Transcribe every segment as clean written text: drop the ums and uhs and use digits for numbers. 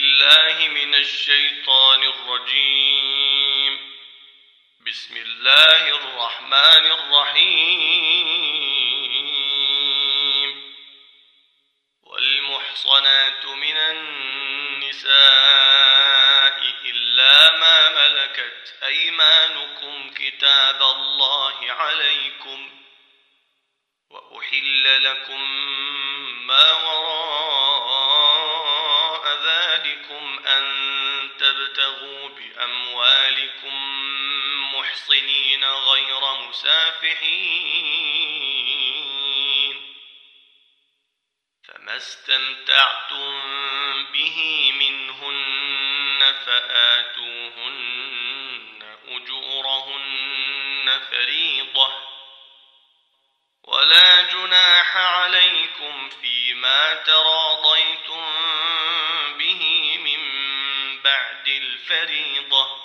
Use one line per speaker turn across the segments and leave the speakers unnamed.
بالله من الشيطان الرجيم. بسم الله الرحمن الرحيم. والمحصنات من النساء إلا ما ملكت أيمانكم كتاب الله عليكم، وأحل لكم ما وراء ذلكم أن تبتغوا بأموالكم محصنين غير مسافحين، فما استمتعتم به منهن فآتوهن أجورهن فريضة، ولا جناح عليكم فيما تراضيتم به من بعد الفريضة،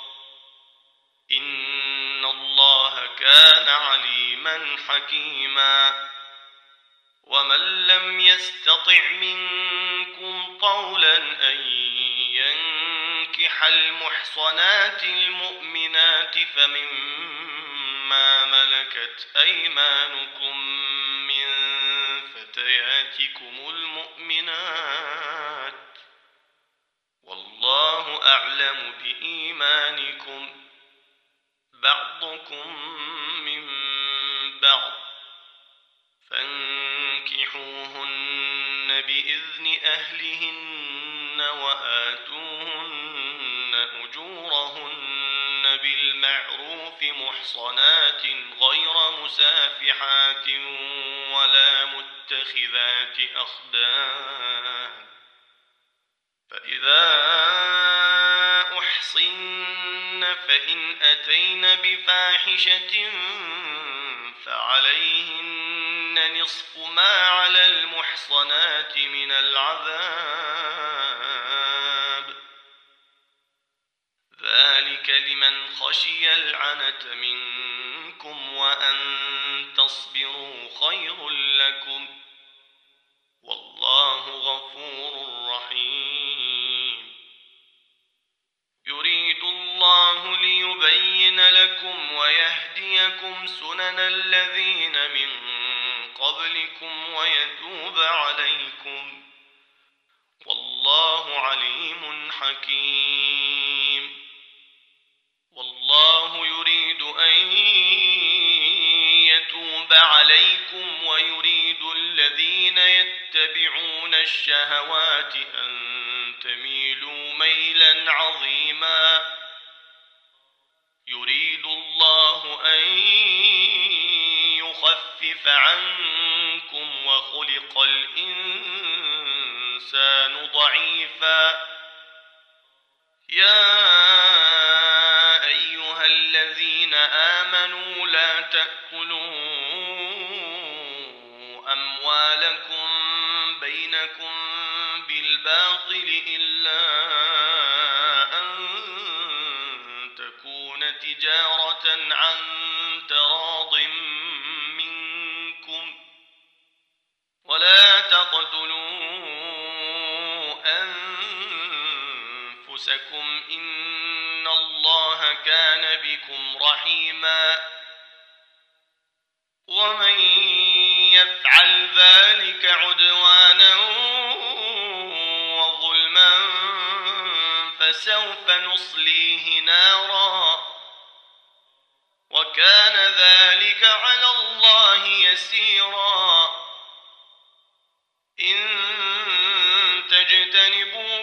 إن الله كان عليما حكيما. ومن لم يستطع منكم طولا أن ينكح المحصنات المؤمنات فمما ملكت أيمانكم من فتياتكم المؤمنات، والله أعلم بإيمانكم، بعضكم من بعض، فانكحوهن بإذن أهلهن وآتوهن أجورهن بالمعروف محصنات غير مسافحات ولا متخذات أخدان، فإذا أحصن فإن أتين بفاحشة فعليهن نصف ما على المحصنات من العذاب، ذلك لمن خشي العنة منكم وأن تصبروا خير لكم، والله غفور رحيم. يريد الله ليبين لكم ويهديكم سنن الذين من قبلكم ويتوب عليكم، والله عليم حكيم. والله يريد أن يتوب عليكم ويريد الذين يتبعون الشهوات أن تميلوا ميلا عظيما. يريد الله أن يخفف عنكم وخلق الإنسان ضعيفا. يا أيها الذين آمنوا لا تأكلوا أموالكم بينكم بالباطل إلا أن تكون تجارة عن تراض منكم، ولا تقتلوا أنفسكم إن الله كان بكم رحيما. ومن يفعل ذلك عدوانا وظلما فسوف نصليه نارا، وكان ذلك على الله يسيرا. إن تجتنبوا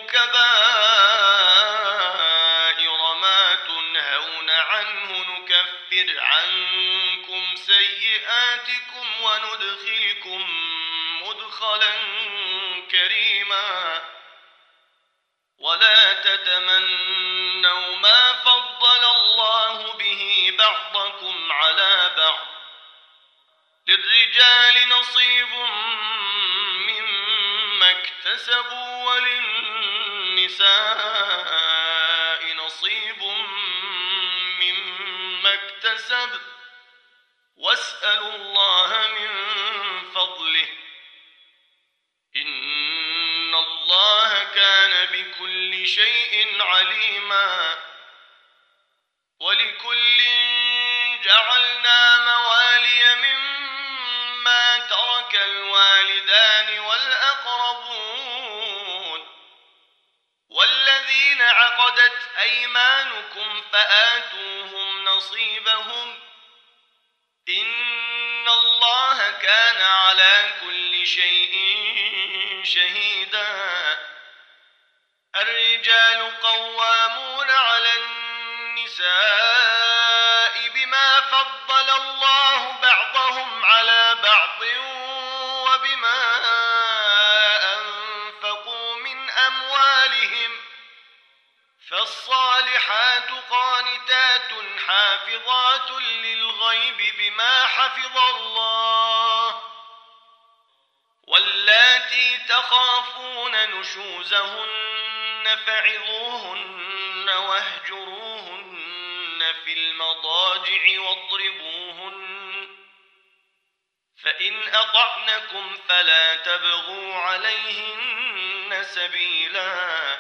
كبائر ما تنهون عنه نكفر عنكم سيئاتكم وندخلكم مدخلا كريما. ولا تتمنوا ما فضل الله به بعضكم على بعض، للرجال نصيب مما اكتسبوا وللنساء نصيب مما اكتسب، واسألوا الله من فضله، إن الله كان بكم بكل شيء عليما ولكل جعلنا موالي مما ترك الوالدان والأقربون والذين عقدت أيمانكم فآتوهم نصيبهم إن الله كان على كل شيء شهيدا الرجال قوامون على النساء بما فضل الله بعضهم على بعض وبما أنفقوا من أموالهم فالصالحات قانتات حافظات للغيب بما حفظ الله واللاتي تخافون نشوزهن فعظوهن واهجروهن في المضاجع واضربوهن فإن أطعنكم فلا تبغوا عليهن سبيلا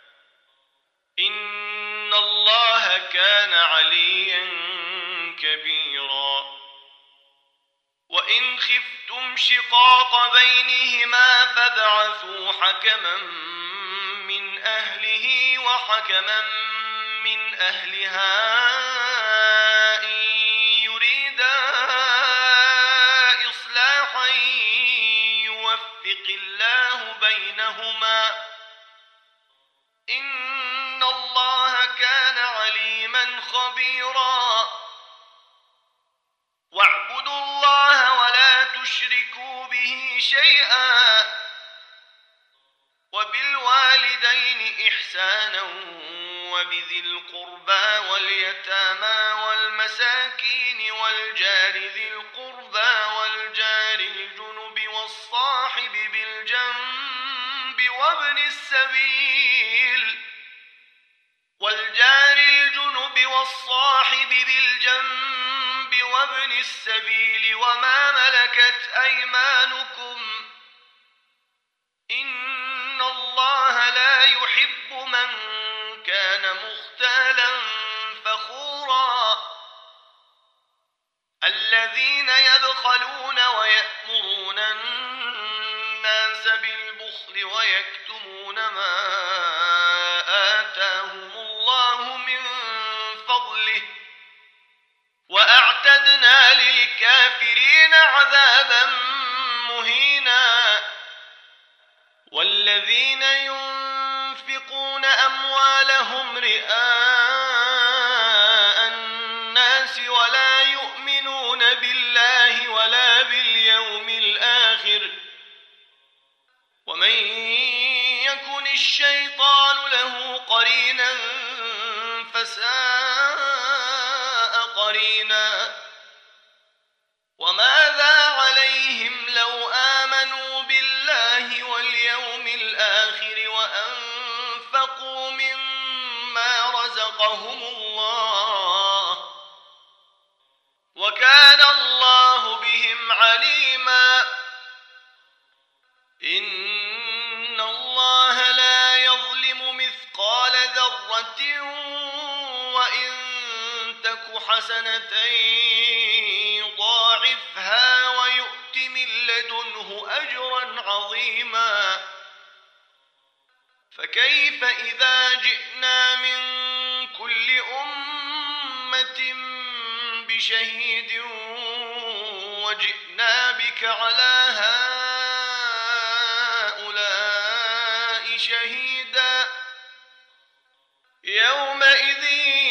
إن الله كان عليا كبيرا وإن خفتم شقاق بينهما فابعثوا حكما من أهله وحكما من أهلها إن يريدا إصلاحا يوفق الله بينهما إن الله كان عليما خبيرا واعبدوا الله ولا تشركوا به شيئا وبالوالدين إحسانا وبذي القربى واليتامى والمساكين والجار ذي القربى والجار الجنب والصاحب بالجنب وابن السبيل وما ملكت أيمانكم إن الله لا يحب من كان مختالا فخورا الذين يبخلون ويأمرون الناس بالبخل ويكتمون ما آتاهم الله من فضله وأعتدنا للكافرين عذابا مهينا والذين ينفقون أموالهم رئاء الناس ولا يؤمنون بالله ولا باليوم الآخر ومن يكن الشيطان له قرينا فساء قرينا وماذا عليهم لو آمنوا بالله واليوم الآخر وأنفقوا مما رزقهم الله وكان الله بهم عليما إن الله لا يظلم مثقال ذرة وإن تك حسنة يضاعفها ويؤت من لدنه أجرا عظيما فكيف إذا جئنا من كل أمة بشهيد وجئنا بك على هؤلاء شهيدا يومئذ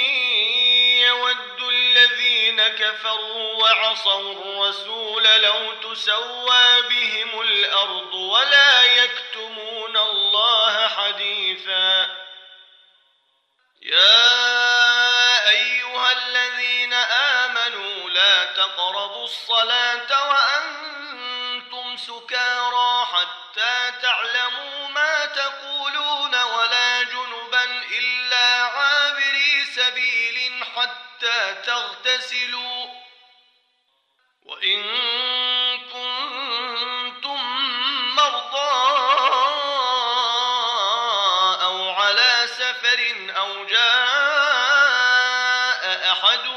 يود الذين كفروا وعصوا الرسول لو تسوى بهم الأرض ولا يكتمون الله حديثا يا أيها الذين آمنوا لا تقربوا الصلاة وأنتم سكارى حتى تعلموا ما تقولون ولا جنبا إلا عابري سبيل حتى تغتسلوا وإن كنتم مرضى أو سفر أو جاء أحد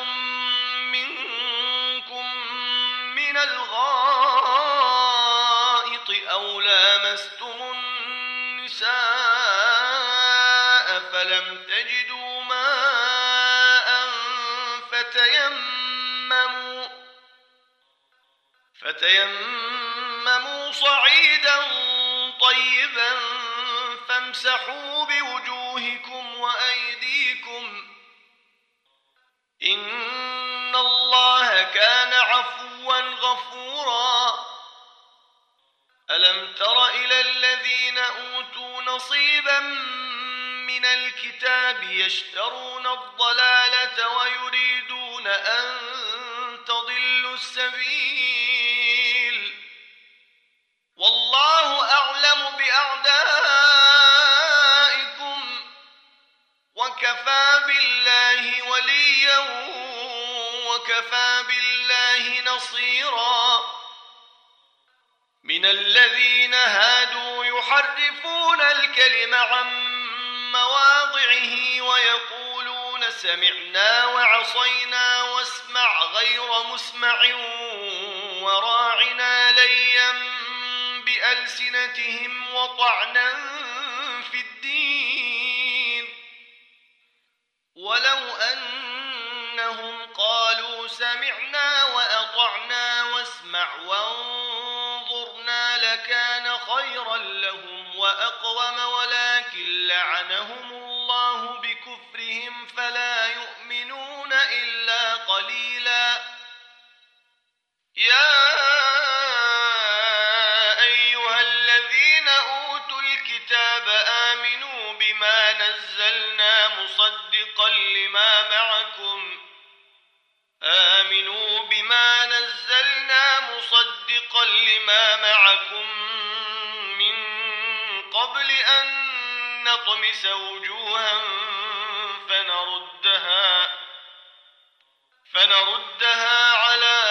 منكم من الغائط أو لامستم النساء فلم تجدوا ماء فتيمموا صعيدا طيبا فامسحوا بوجوهكم وأيديكم إن الله كان عفوا غفورا. ألم تر إلى الذين أوتوا نصيبا من الكتاب يشترون الضلالة ويريدون أن تضلوا السبيل والله أعلم بأعدائكم وكفى بالله وليا وكفى بالله نصيرا. من الذين هادوا يحرفون الكلم عن مواضعه ويقولون سمعنا وعصينا واسمع غير مسمع وراعنا ليا بألسنتهم وطعنا في الدين ولو أنهم قالوا سمعنا وأطعنا واسمع وانظرنا لكان خيرا لهم وأقوم ولكن لعنهم الله بكفرهم فلا يؤمنون إلا قليلا. يا أيها الذين أوتوا الكتاب آمنوا بما نزلنا مصدقا لما معكم من قبل أن نطمس وجوها فنردها على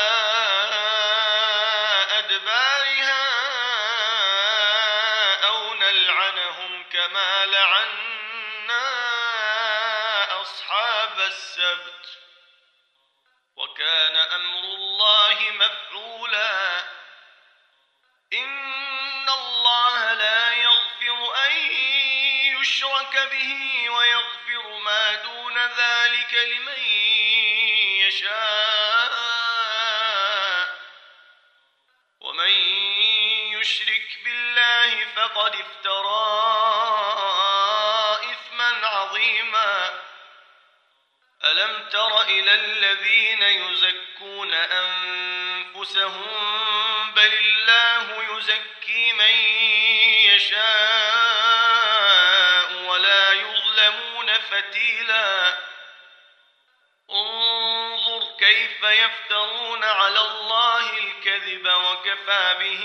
أدبارها أو نلعنهم كما لعنا أصحاب السبت وكان أمر الله مفعولا. إن الله لا يغفر أن يشرك به ويغفر ما دون ذلك لمن يشاء ومن يشرك بالله فقد افترى إثما عظيما. ألم تر إلى الذين يزكون أنفسهم بل الله يزكي من يشاء ولا يظلمون فتيلا. انظر كيف يفترون على الله الكذب وكفى به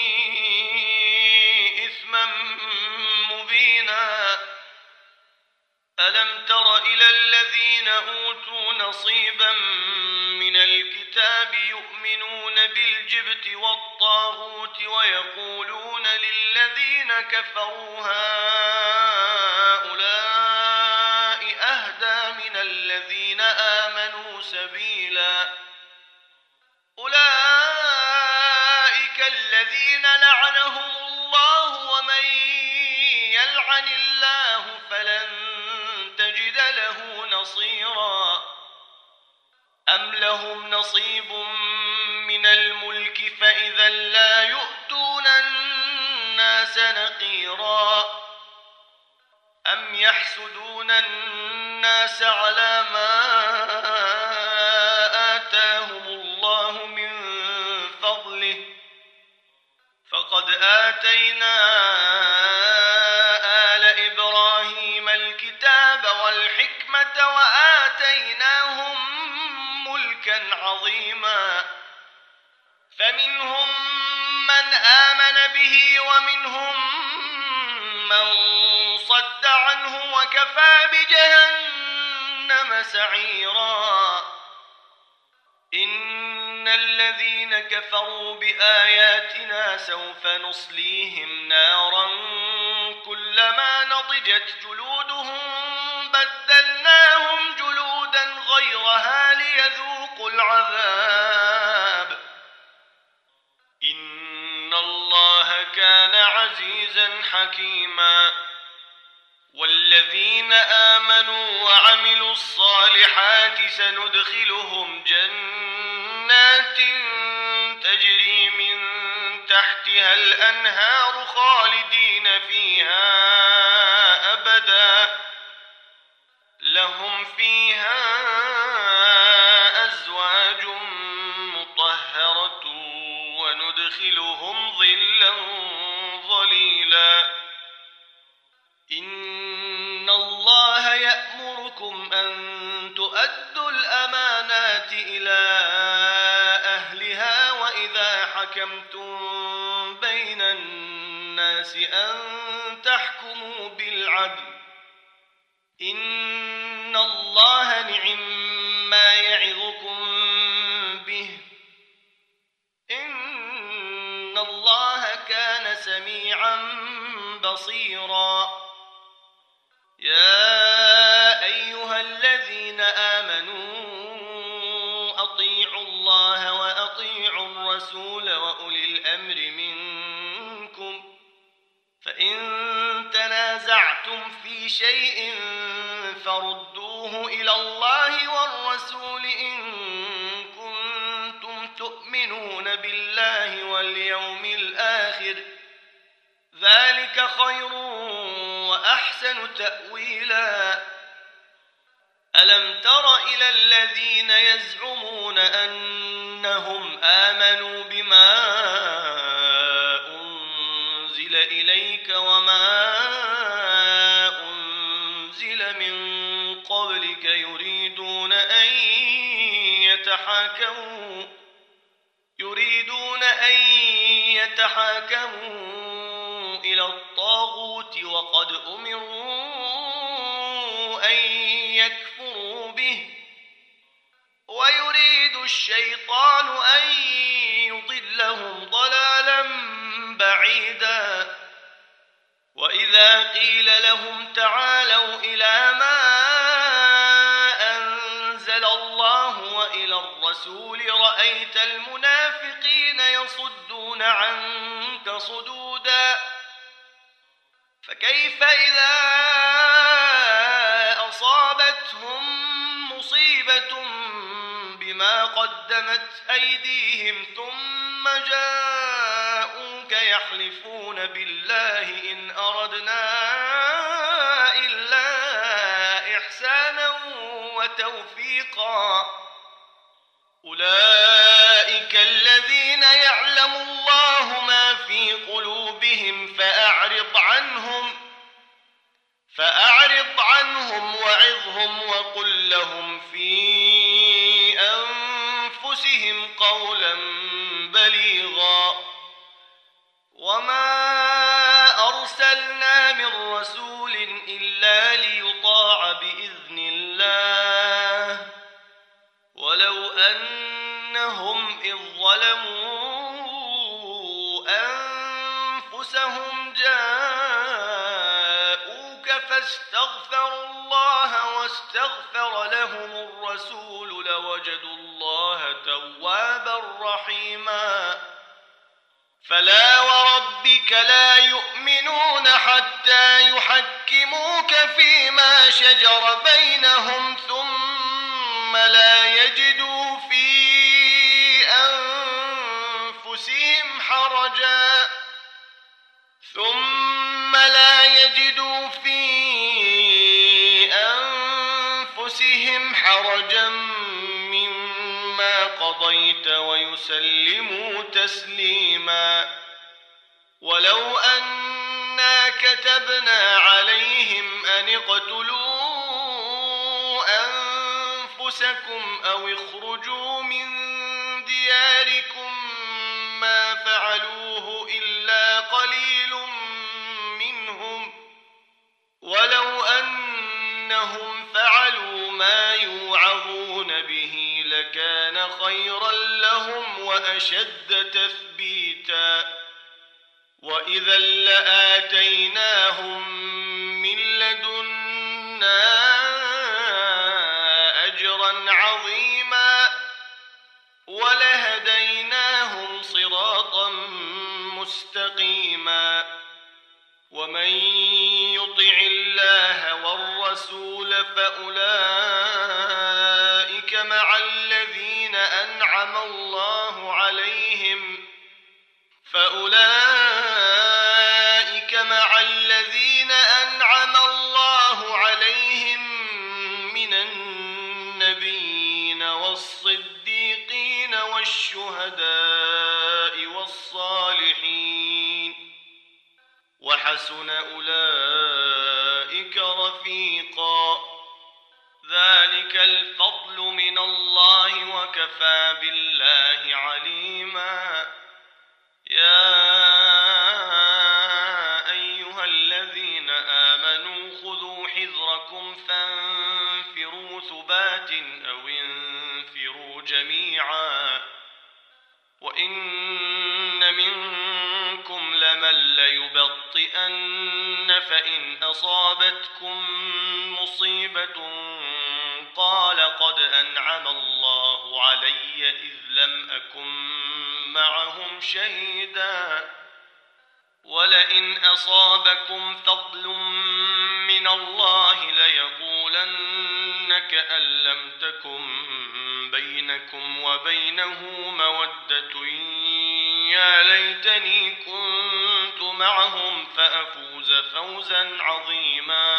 إثما مبينا. ألم تر إلى الذين أوتوا نصيبا من الكتاب يؤمنون بالجبت والطاغوت ويقولون للذين كفروا هؤلاء أهدى من الذين آمنوا سبيلا. أولئك الذين لعنهم الله ومن يلعن الله فلن تجد له نصيرا. أم لهم نصيب من الملك فإذا لا يؤتون الناس نقيرا. أم يحسدون الناس على ما آتاهم الله من فضله فقد آتينا آل إبراهيم الكتاب والحكمة وآتيناهم ملكا عظيما. فمنهم من آمن به ومنهم من صد عنه وكفى بجهنم سعيرا. إن الذين كفروا بآياتنا سوف نصليهم نارا كلما نضجت جلودهم بدلناهم جلودا غيرها ليذوقوا العذاب إن الله كان عزيزا حكيما والذين آمنوا وعملوا الصالحات سندخلهم جنات تجري من تحتها الأنهار خالدين فيها أبدا لهم فيها أزواج مطهرة وندخلهم ظلا ظليلا إن الله يأمركم أن تؤدوا الأمانات إلى أهلها وإذا حكمتم بين الناس أن تحكموا بالعدل إن الله نعما يعظكم به إن الله كان سميعا بصيرا يا أيها الذين آمنوا أطيعوا الله وأطيعوا الرسول وأولي الأمر منكم فإن تنازعتم في شيء فردوه إلى الله والرسول إن كنتم تؤمنون بالله واليوم الآخر ذلك خير وأحسن تأويلا ألم تر إلى الذين يزعمون أنهم آمنوا بما أنزل إليك وما أنزل من قبلك يريدون أن يتحاكموا إلى الطاغوت وقد أمروا أن يكفروا به ويريد الشيطان أن يضلهم ضلالا بعيدا وإذا قيل لهم تعالوا إلى ما أنزل الله وإلى الرسول رأيت المنافقين يصدون عنك صدودا فكيف إذا أصابتهم مصيبة بما قدمت أيديهم ثم جاءوك يحلفون بالله إن أردنا إلا إحسانا وتوفيقا أولئك الذين يعلم الله ما في قلوبهم فأعرض عنهم وعظهم وقل لهم في أنفسهم قولا بليغا وما أرسلنا من رسول إلا ليطاع بإذن الله ولو أنهم إذ ظلموا أنفسهم جاءوك فاستغفروا الله واستغفر لهم الرسول لوجدوا الله توابا رحيما فلا وربك لا يؤمنون حتى يحكموك فيما شجر بينهم ثم لا يجدوا في أنفسهم حرجا مما قضيت ويسلموا تسليما ولو أنا كتبنا عليهم أن اقتلوا أنفسكم أو اخرجوا من دياركم ما فعلوه إلا قليل منهم ولو أنهم فعلوا ما يوعظون به لكان خيرا لهم وأشد تثبيتا وإذا لآتيناهم من لدنا عظيما ولهديناهم صراطا مستقيما ومن يطع الله والرسول فأولئك مع الذين أنعم الله عليهم من النبيين والصديقين والشهداء والصالحين وحسن أولئك رفيقا ذلك الفضل من الله وكفى بالله عليما يا أيها الذين آمنوا خذوا حذركم فانفروا ثبات أو انفروا جميعا وإن منكم لمن ليبطئن فإن أصابتكم مصيبة قال قد أنعم الله علي إذ لم أكن معهم شهيدا ولئن أصابكم فضل من الله ليقولن كأن لم تكن بينكم وبينه مودة يا ليتني كنت معهم فأفوز فوزا عظيما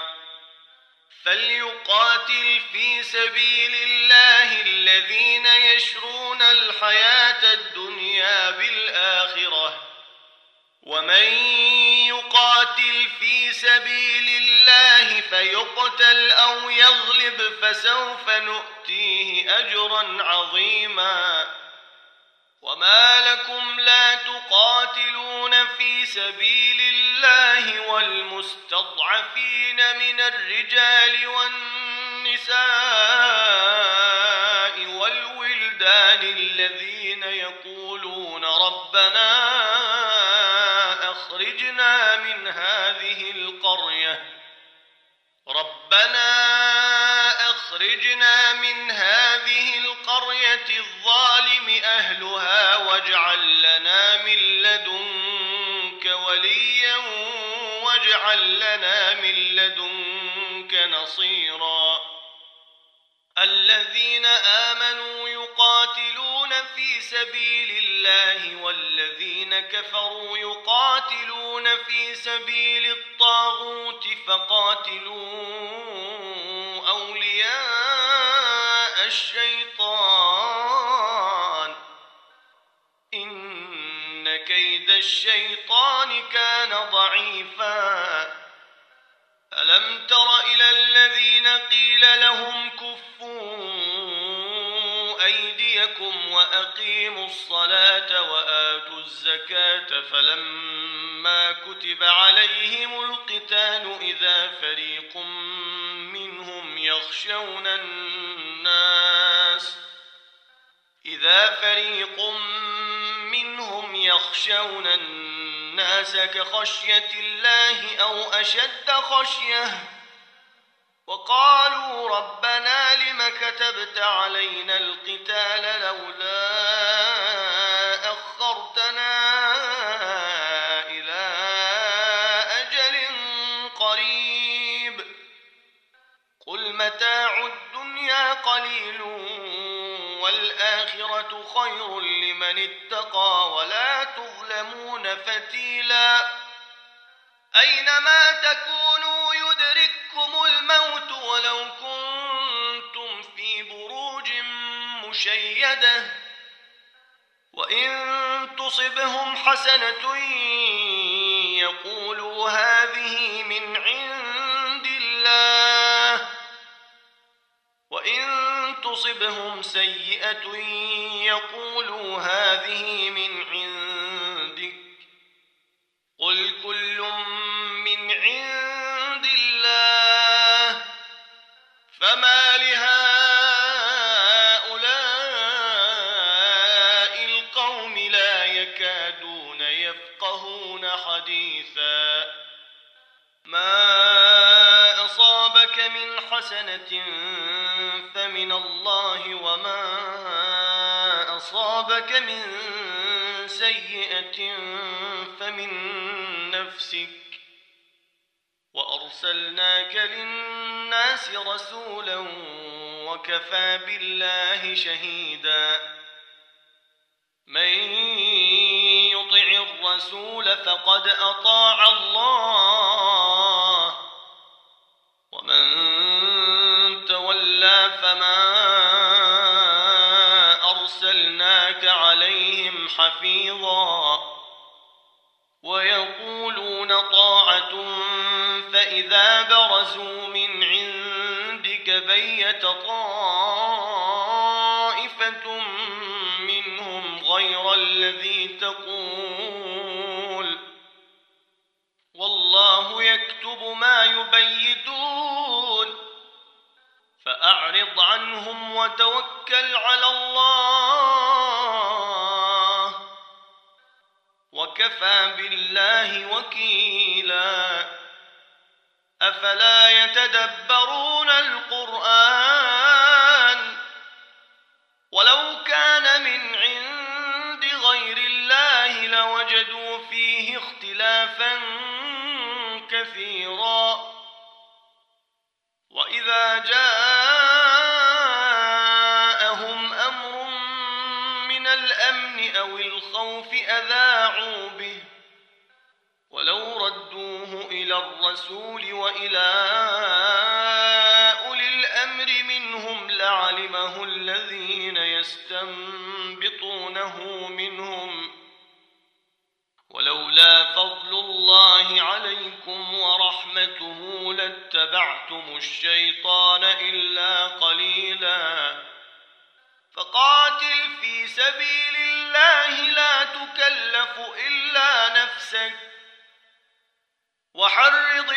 فليقاتل في سبيل الله الذين يشرون الحياة الدنيا بالآخرة ومن يقاتل في سبيل الله فيقتل أو يغلب فسوف نؤتيه أجرا عظيما وما لكم لا تقاتلون في سبيل الله والمستضعفين من الرجال والنساء والولدان الذين يقولون ربنا أخرجنا من هذه القرية الظالم أهلها واجعل لنا من لدنك وليا واجعل لنا من لدنك نصيرا الذين آمنوا يقاتلون في سبيل الله والذين كفروا يقاتلون في سبيل الطاغوت فقاتلوا أولياء الشيطان إن كيد الشيطان كان ضعيفا ألم تر إلى الذين قيل لهم كفوا أيديكم وأقيموا الصلاة وآتوا الزكاة فلما كتب عليهم القتال إذا فريق منهم يخشون الناس كخشية الله أو أشد خشية وقالوا ربنا لم كتبت علينا القتال لولا أخرتنا إلى أجل قريب قل متاع الدنيا قليل والآخرة خير لمن اتقى ولا تظلمون فتيلا أينما تكونوا يدرككم الموت ولو كنتم في بروج مشيدة وإن تصبهم حسنة يقولوا هذه من عند الله وإن تصبهم سيئة يقولوا هذه من عندك قل كل من عند الله فما لهؤلاء القوم لا يكادون يفقهون حديثا ما أصابك من حسنة فمن الله، وما أصابك من سيئة فمن نفسك، وأرسلناك للناس رسولا وكفى بالله شهيدا. من يطع الرسول فقد أطاع الله، ومن تولى فما أرسلناك عليهم حفيظا. ويقولون طاعة فإذا برزوا من عندك بيت طائفة منهم غير الذي تقول، والله يكتب ما يبيتون، فأعرض عنهم وتوكل على الله، وكفى بالله وكيلا. أفلا يتدبرون القرآن ولو كان من عند غير الله لوجدوا فيه اختلافا كثيرا. وإذا جاءهم أمر من الأمن أو الخوف أذاعوا به، ولو ردوه إلى الرسول وإلى أولي الأمر منهم لعلمه الذين يستنبطونه منهم، ولولا فضل الله عليكم ورحمته لاتبعتم الشيطان إلا قليلا. فقاتل في سبيل الله لا تكلف إلا نفسك، وحرض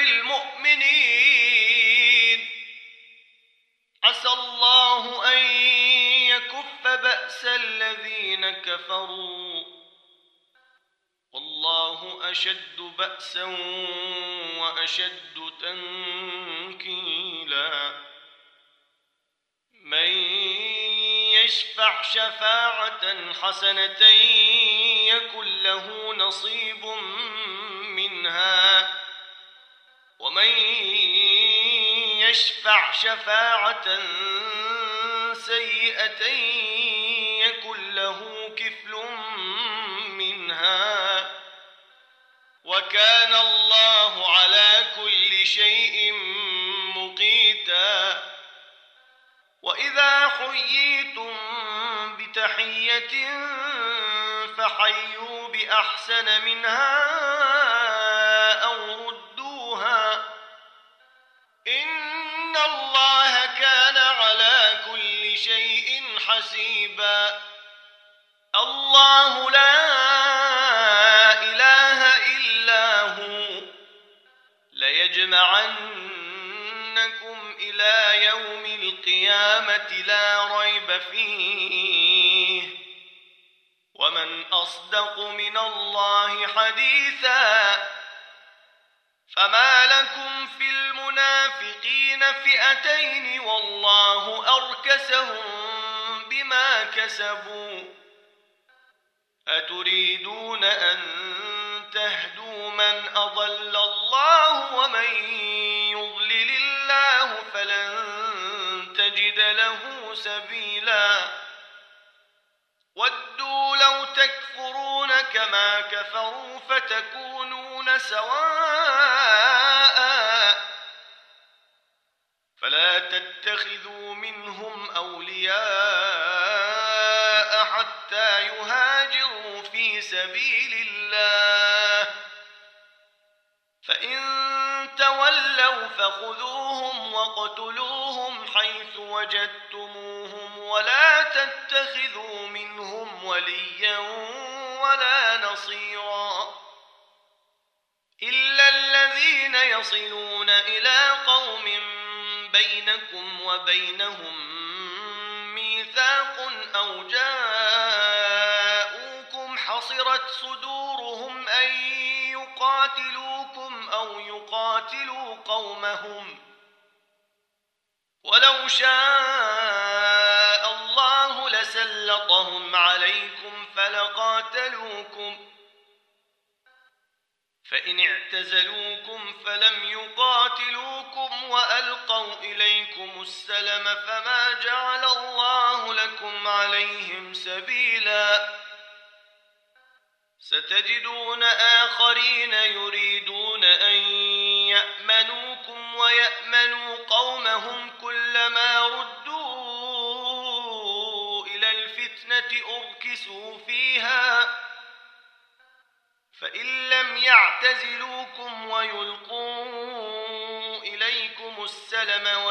المؤمنين، عسى الله أن يكف بأس الذين كفروا، والله أشد بأسا وأشد تنكيلا. من يشفع شفاعة حسنة يكن له نصيب منها، ومن يشفع شفاعة سيئة يكن له كفل منها، وكان الله على كل شيء مقيتا. وإذا حييتم بتحية فحيوا بأحسن منها أو ردوها، إن الله كان على كل شيء حسيبا. الله لا إله إلا هو، ليجمعنكم إلى يوم القيامة لا ريب فيه، ومن أصدق من الله حديثا. فما لكم في المنافقين فئتين والله أركسهم بما كسبوا، أتريدون أن تهدوا من أضل الله، ومن يضلل الله فلن تجد له سبيلا. ودوا لو تكفرون كما كفروا فتكونون سواء، فلا تتخذوا منهم أولياء حتى يهاجروا في سبيل الله، فإن تولوا فخذوهم واقتلوهم حيث وجدتموهم، ولا تتخذوا منهم وليا ولا نصيرا، إلا الذين يصلون إلى قوم بينكم وبينهم ميثاق أو جاءوكم حصرت صدورهم أن يقاتلوكم أو يقاتلوا قومهم، شاء الله لسلطهم عليكم فلقاتلوكم فإن اعتزلوكم فلم يقاتلوكم وألقوا إليكم السلم فما جعل الله لكم عليهم سبيلا ستجدون آخرين يريدون أن يأمنوكم ويأمنوا قومهم كلما ردوا إلى الفتنة أركسوا فيها فإن لم يعتزلوكم ويلقوا إليكم السلم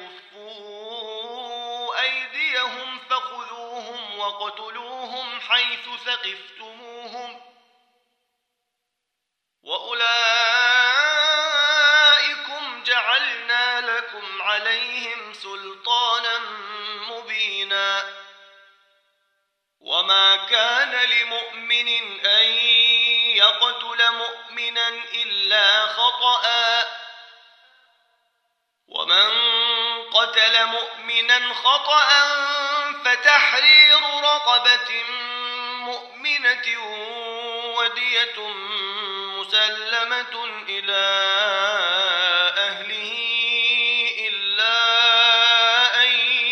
ويكفوا أيديهم فخذوهم وقتلوهم حيث ثقفتموهم وأولئكم جعلنا لكم عليهم سلطانا مبينا وما كان لمؤمن أن يقتل مؤمنا إلا خطأ ومن قتل مؤمنا خطأ فتحرير رقبة مؤمنة ودية مسلمة إلى أهله إلا أن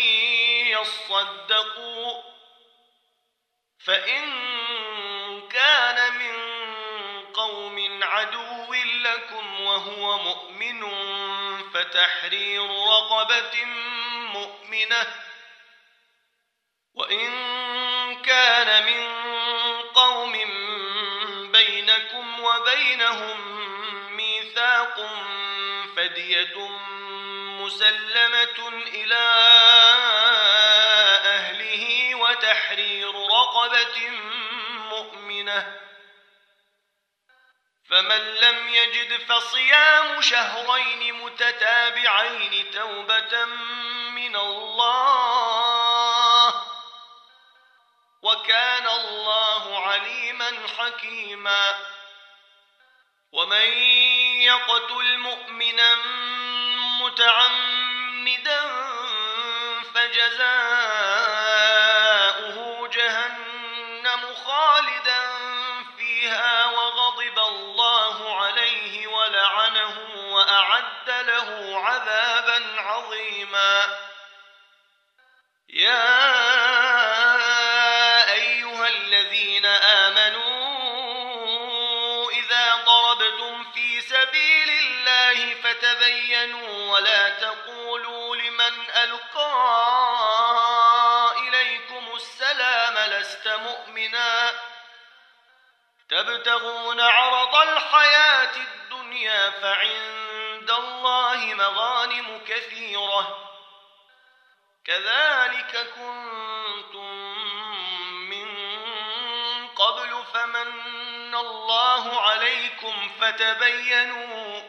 يصدقوا فإن كان من قوم عدو لكم وهو مؤمن فتحرير رقبة مؤمنة وإن كان من قوم بينكم وبينهم ميثاق فدية مسلمة إلى أهله وتحرير رقبة مؤمنة فمن لم يجد فصيام شهرين متتابعين توبة من الله وكان الله عليما حكيما ومن يقتل مؤمنا متعمدا فجزاؤه جهنم خالدا فيها وغضب الله عليه ولعنه وأعد له عذابا عظيما يا أيها الذين آمنوا إذا ضربتم في سبيل الله فتبينوا ولا تقولوا لمن ألقى إليكم السلام لست مؤمنا تبتغون عرض الحياة الدنيا فعند الله مغانم كثيرة كذلك كنتم من قبل فمن الله عليكم فتبينوا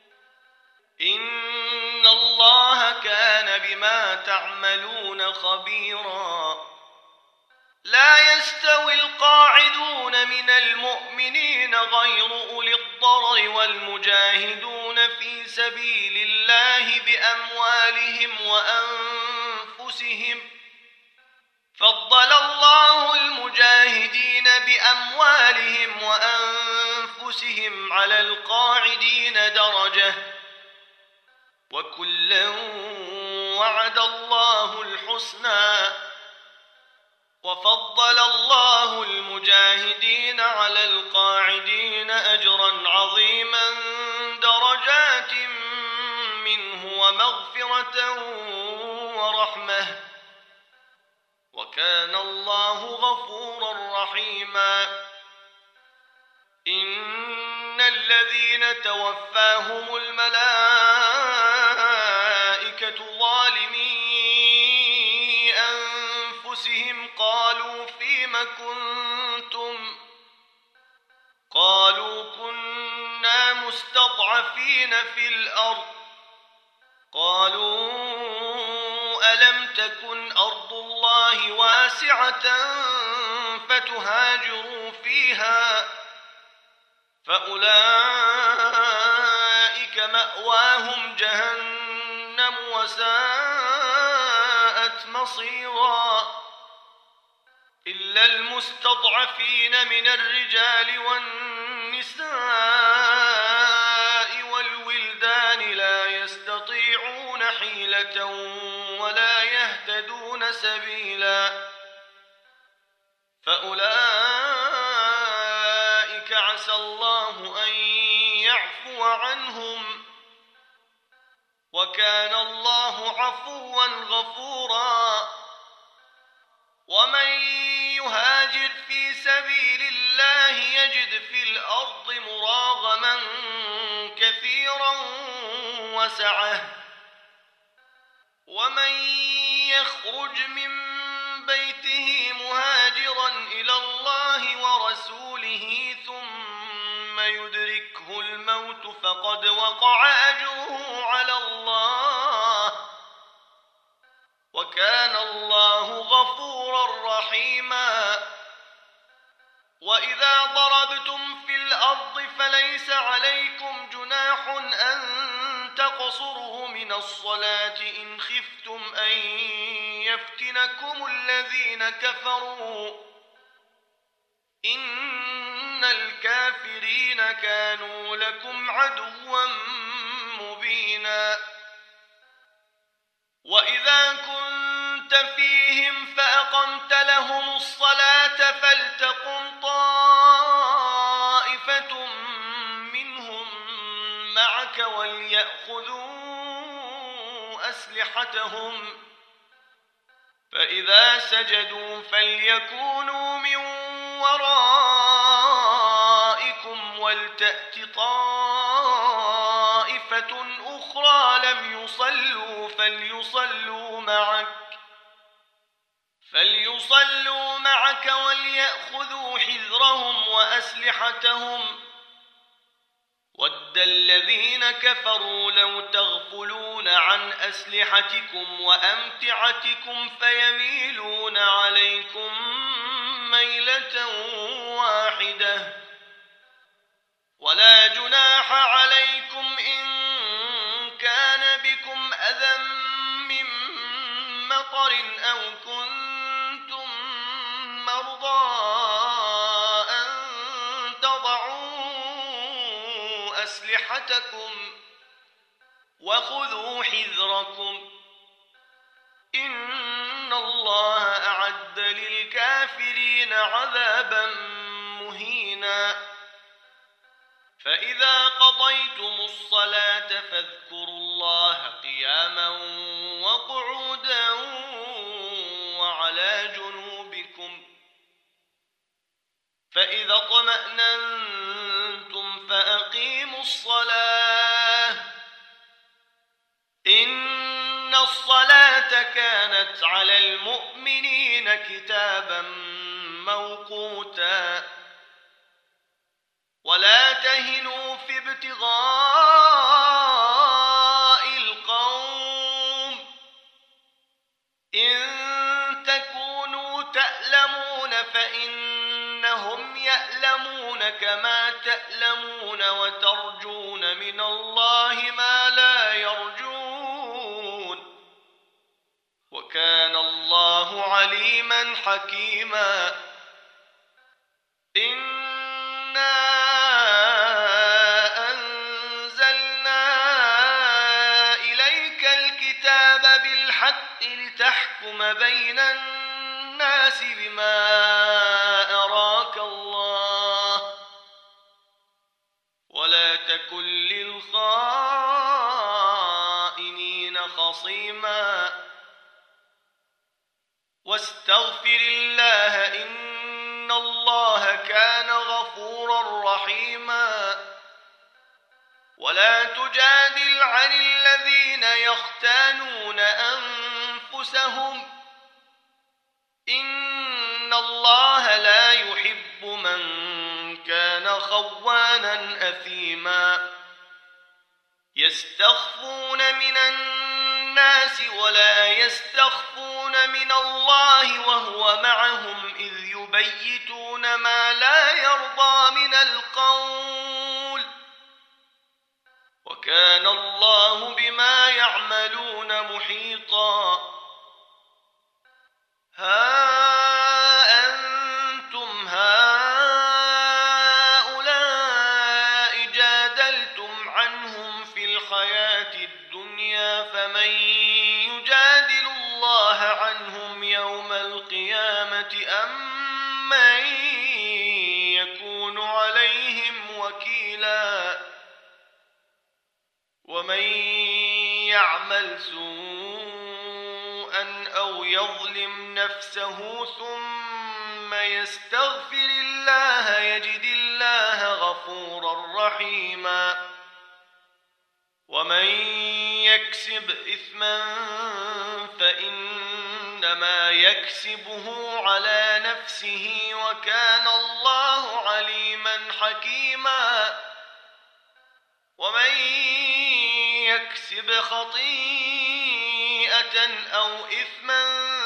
إن الله كان بما تعملون خبيرا لا يستوي القاعدون من المؤمنين غير أولي الضرر والمجاهدون في سبيل الله بأموالهم وأنفسهم فضل الله المجاهدين بأموالهم وأنفسهم على القاعدين درجة وكلا وعد الله الحسنى وفضل الله المجاهدين على القاعدين أجرا عظيما درجات منه ومغفرة ورحمة وكان الله غفورا رحيما إن الذين توفاهم الملائكة ظالمي أنفسهم قالوا فيم كنتم قالوا كنا مستضعفين في الأرض قالوا ألم تكن أرض الله واسعة فتهاجروا فيها فأولئك مأواهم جهنم وساءت وساءت مصيرا إلا المستضعفين من الرجال والنساء والولدان لا يستطيعون حيلة ولا يهتدون سبيلا فأولئك عسى الله أن يعفو عنهم وكان الله عفوا غفورا ومن يهاجر في سبيل الله يجد في الأرض مراغما كثيرا وسعة ومن يخرج من بيته مهاجرا إلى الله ورسوله ثم يدركه الموت فقد وقع أجره على الله وكان الله غفورا رحيما وإذا ضربتم في الأرض فليس عليكم جناح أن تقصروا من الصلاة إن خفتم أن يفتنكم الذين كفروا إن الكافرين كانوا لكم عدوا مبينا وإذا كنت فيهم فأقمت لهم الصلاة فلتقم طائفة منهم معك وليأخذوا أسلحتهم فإذا سجدوا فليكونوا من ورائكم ولتأت طائفة أخرى لم يصلوا فليصلوا معك وليأخذوا حذرهم وأسلحتهم ود الذين كفروا لو تغفلون عن أسلحتكم وأمتعتكم فيميلون عليكم ميلة واحدة ولا جناح عليكم إن كان بكم أذى من مطر أو كنتم مرضى أن تضعوا أسلحتكم وخذوا حذركم إن الله أعد للكافرين عذابا مهينا فإذا قضيتم الصلاة فاذكروا الله قياما وقعودا وعلى جنوبكم فإذا اطمأننتم فأقيموا الصلاة إن الصلاة كانت على المؤمنين كتابا موقوتا ولا تهنوا في ابتغاء القوم إن تكونوا تألمون فإنهم يألمون كما تألمون وترجون من الله ما لا يرجون وكان الله عليما حكيما إنا أنزلنا إليك الكتاب بالحق لتحكم بين الناس بما أراك الله ولا تكن للخائنين خصيما واستغفر الله إن الله كان غفورا رحيما ولا تجادل عن الذين يختانون أنفسهم إن الله لا يحب من كان خوانا أثيما يستخفون من الناس ولا يستخفون من الله وهو معهم إذ يبيتون ما لا يرضى من القول وكان الله بما يعملون محيطا ها أنتم هؤلاء جادلتم عنهم في الحياة الدنيا، فمن يجادل الله عنهم يوم القيامة أم من يكون عليهم وكيلا؟ ومن يعمل سوءا أو يظلم نفسه ثم يستغفر الله يجد الله غفورا رحيما. ومن يكسب إثما فإنما يكسبه على نفسه وكان الله عليما حكيما. ومن يكسب خطيئة أو إثما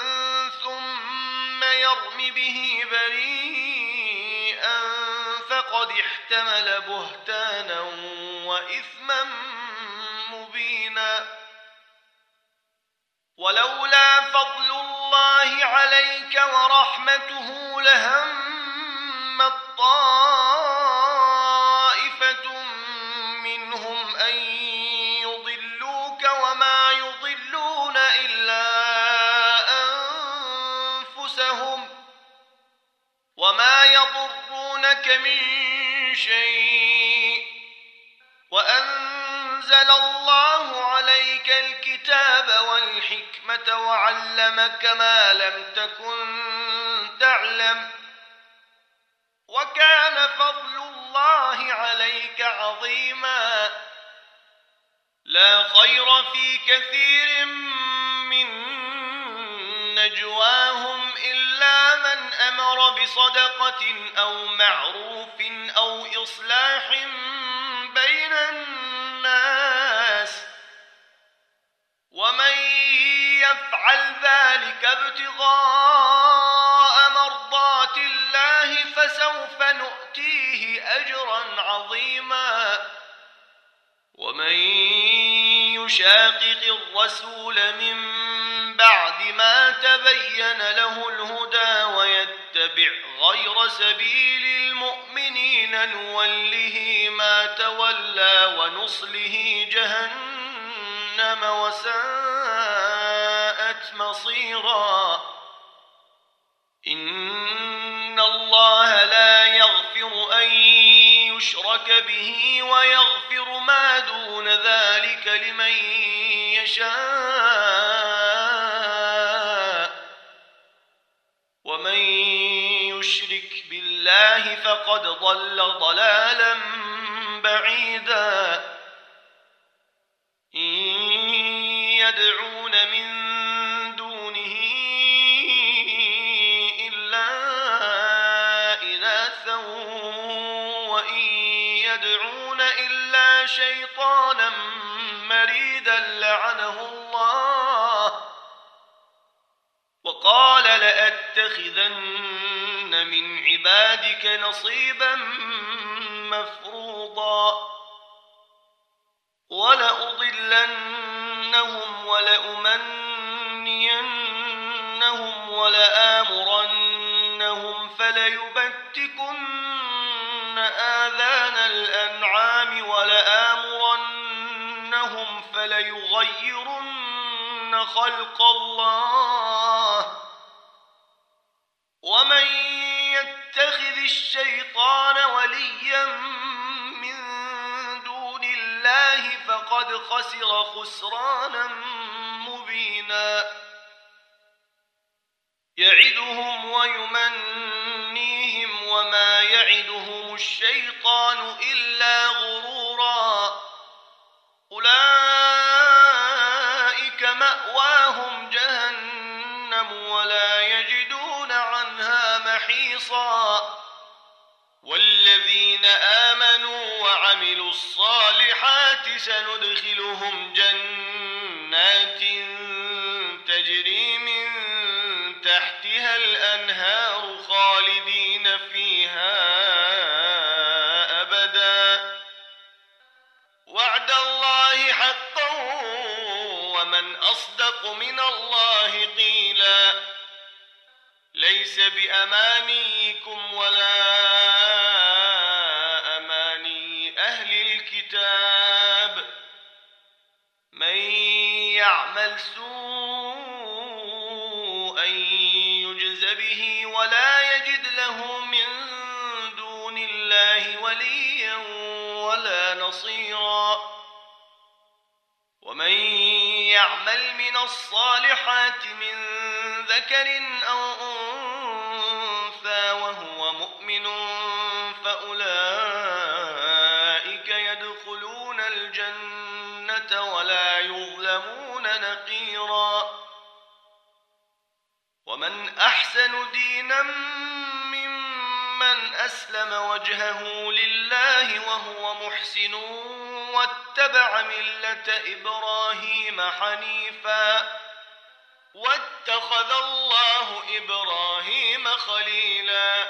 ثم يرم به بريئا فقد احتمل بهتانا وإثما مبينا. ولولا فضل الله عليك ورحمته لهمت طائفة منهم أن يضلوك وما يضلون إلا أنفسهم وما يضرونك من شيء. وأنزل الله عليك الكتاب والحكمة وعلمك ما لم تكن تعلم وكان فضل الله عليك عظيما. لا خير في كثير من نجواهم إلا من أمر بصدقة أو معروف أو إصلاح بين الناس، ومن يفعل ذلك ابتغاء مرضات الله فسوف نؤتيه أجرا عظيما. ومن يشاقق الرسول من بعد ما تبين له الهدى ويتبع غير سبيل المؤمنين نوله ما تولى ونصله جهنم وساءت مصيرا. إن الله لا يغفر أن يشرك به ويغفر ما دون ذلك لمن يشاء. ومن يشرك بالله فقد ضل ضلالا بعيدا. إن يدعون من دونه إلا إناثا وإن يدعون إلا شيطانا مريدا لعنه الله. وقال لأتخذن من عبادك نصيبا مفروضا ولأضلنهم ولأمنينهم ولآمرنهم فليبتكن آذان الأنعام ولآمرنهم فليغيرن خلق الله. ومن يتخذ الشيطان وليا من دون الله فقد خسر خسرانا مبينا. يعدهم ويمنيهم وما يعدهم الشيطان إلا غرورا. أولئك مأواهم جهنم ولا يجدون عنها محيصا. والذين آمنوا وعملوا الصالحات سندخلهم جنات تجري من تحتها الأنهار خالدين فيها أبدا. وعد الله حقا ومن أصدق من الله قيلا. ليس بأمانيكم ولا أماني أهل الكتاب من يعمل سوءا يجز به ولا يجد له من دون الله وليا ولا نصيرا ومن يعمل من الصالحات من ذكر أو أنثى وهو مؤمن فأولئك يدخلون الجنة ولا يظلمون نقيرا ومن أحسن دينا ممن أسلم وجهه لله وهو محسن واتبع ملة إبراهيم حنيفا واتخذ الله إبراهيم خليلا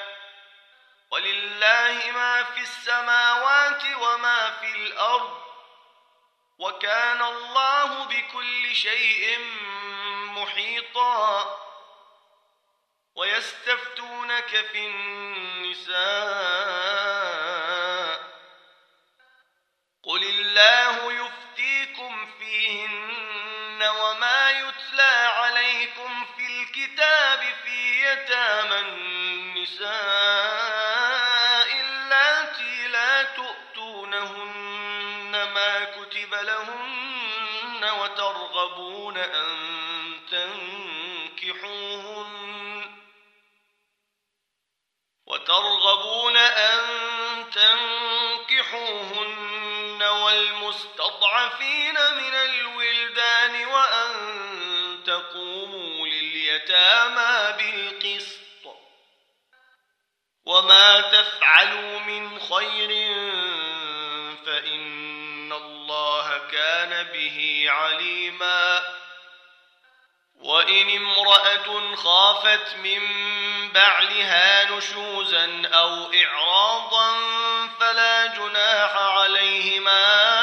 ولله ما في السماوات وما في الأرض وكان الله بكل شيء محيطا ويستفتونك في النساء قل الله يفتيكم فيهن وما يتلى عليكم في الكتاب في يتامى النساء اللاتي لا تؤتونهن ما كتب لهن وترغبون أن تنكحوهن والمستضعفين من الولدان وأن تقوموا لليتامى بالقسط وما تفعلوا من خير فإن الله كان به عليما وإن امرأة خافت من بعلها نشوزا أو إعراضا فلا جناح عليهما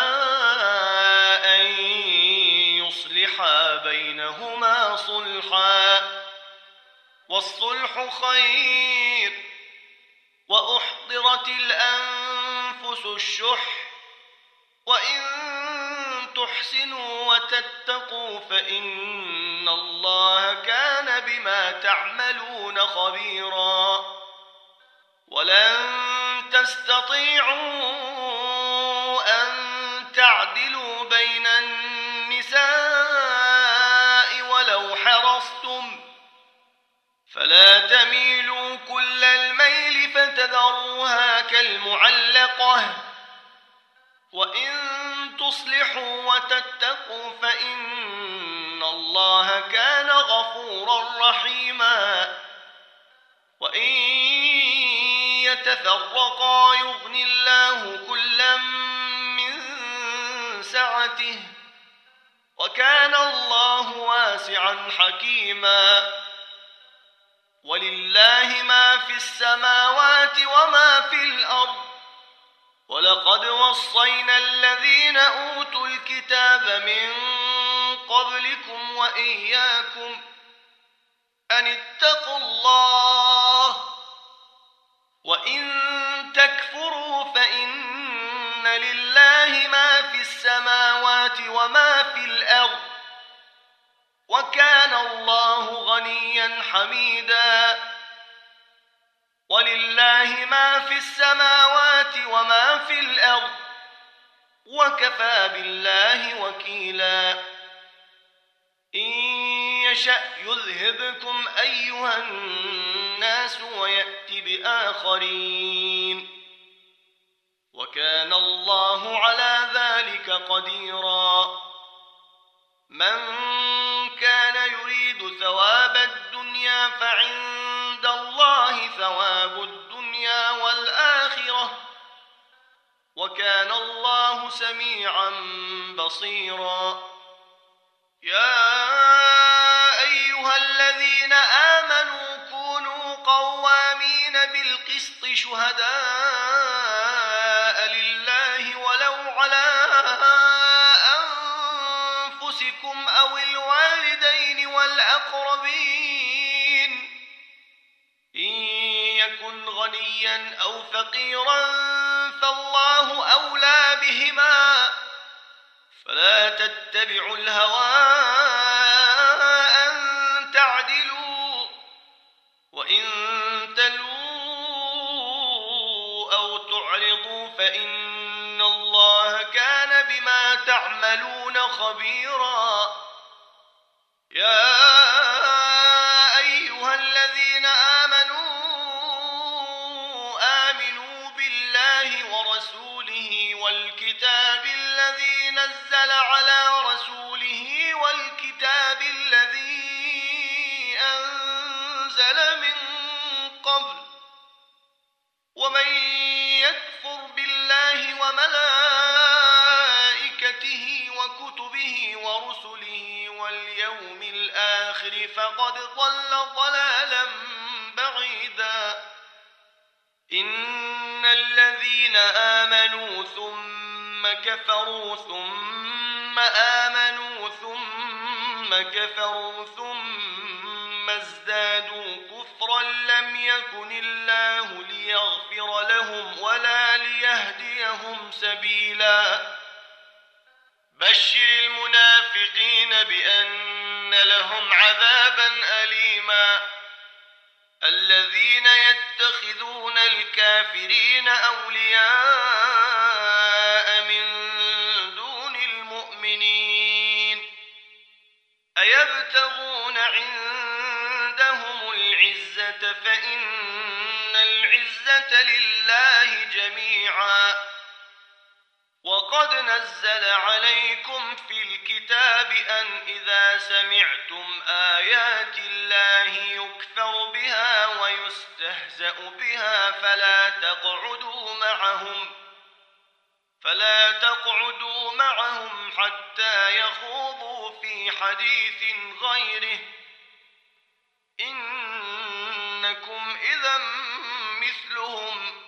أن يصلحا بينهما صلحا والصلح خير وأحضرت الأنفس الشح وإن تحسنوا وتتقوا فإن الله كان بما تعملون خبيرا ولن تستطيعوا أن تعدلوا بين النساء ولو حرصتم فلا تميلوا كل الميل فتذروها كالمعلقة وإن تصلحوا وتتقوا فإن الله كان غفورا رحيما وإن يتفرقا يغن الله كلا من سعته وكان الله واسعا حكيما ولله ما في السماوات وما في الأرض ولقد وصينا الذين أوتوا الكتاب من قبلكم وإياكم أن اتقوا الله وإن تكفروا فإن لله ما في السماوات وما في الأرض وكان الله غنيا حميدا ولله ما في السماوات وما في الأرض وكفى بالله وكيلا إن يشأ يذهبكم أيها الناس ويأت بآخرين وكان الله على ذلك قديرا من كان يريد ثواب الدنيا فعند الله ثواب الدنيا والآخرة وكان الله سميعا بصيرا يا أيها الذين آمنوا كونوا قوامين بالقسط شهداء لله ولو على أنفسكم أو الوالدين والأقربين فقيرا فالله أولى بهما، فلا تتبعوا الهوى أن تعدلوا، وإن تلووا أو تعرضوا فإن الله كان بما تعملون خبيرا. يا أيها الذين آمنوا بالله ورسوله والكتاب الذي نزل على رسوله والكتاب الذي أنزل من قبل، ومن يكفر بالله وملائكته وكتبه ورسله واليوم الآخر فقد ضل ضلالا بعيدا. إن الذين آمنوا ثم كفروا ثم آمنوا ثم كفروا ثم ازدادوا كفرا لم يكن الله ليغفر لهم ولا ليهديهم سبيلا. بشر المنافقين بأن لهم عذابا أليما. الذين يتخذون الكافرين أولياء من دون المؤمنين أيبتغون عندهم العزة فإن العزة لله جميعا. وقد نزل عليكم في الكتاب أن إذا سمعتم آيات الله يكفر بها ويستهزأ بها فلا تقعدوا معهم حتى يخوضوا في حديث غيره، إنكم إذا مثلهم،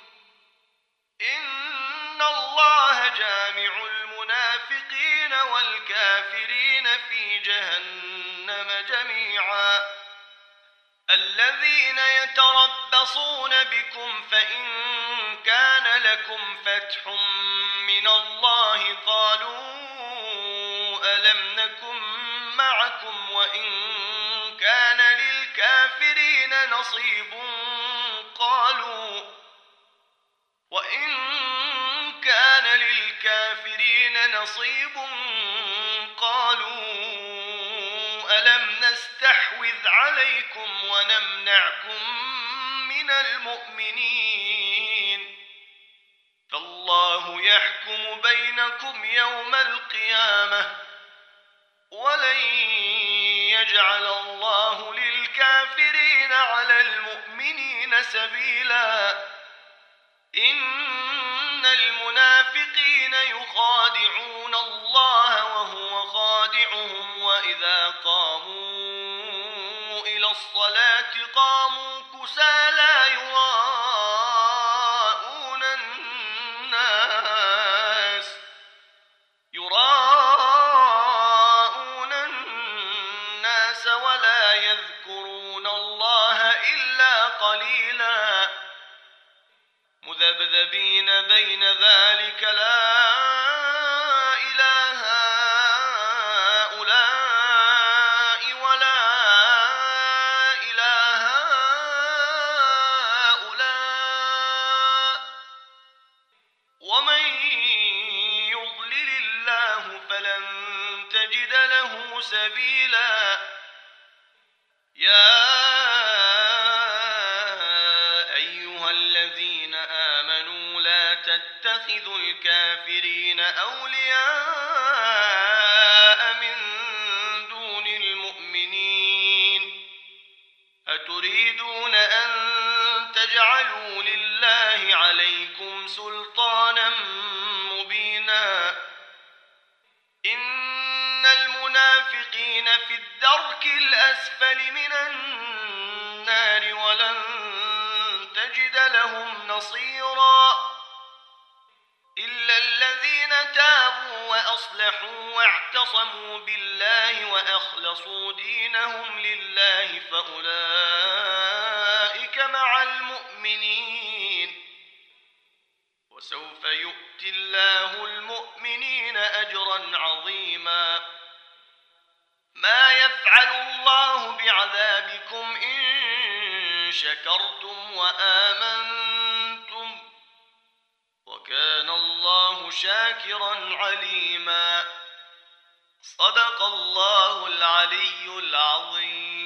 إن الله جامع المنافقين والكافرين في جهنم جميعا. الذين يتربصون بكم فإن كان لكم فتح من الله قالوا ألم نكن معكم وإن كان للكافرين نصيب قالوا ألم نستحوذ عليكم ونمنعكم من المؤمنين، فالله يحكم بينكم يوم القيامة ولن يجعل الله للكافرين على المؤمنين سبيلا. إن المنافقين يخادعون الله وهو خادعهم وإذا قاموا إلى الصلاة قاموا كسالى يراءون الناس ولا يذكرون الله إلا قليلا، مذبذبين بين ذلك لا إله هؤلاء ولا إله هؤلاء، ومن يضلل الله فلن تجد له سبيلا. يا أيها الذين آمنوا لا تتخذوا الكافرين أولياء من دون المؤمنين أتريدون أن تجعلوا لله عليكم سلطانا مبينا. إن المنافقين في الدرك الأسفل من النار ولن تجد لهم نصيرا إلا الذين تابوا وأصلحوا واعتصموا بالله وأخلصوا دينهم لله فأولئك مع المؤمنين وسوف يؤتي الله المؤمنين أجرا عظيما. ما يفعل الله بعذابكم إن شكرتم وآمنتم وكان الله شاكرا عليما. صدق الله العلي العظيم.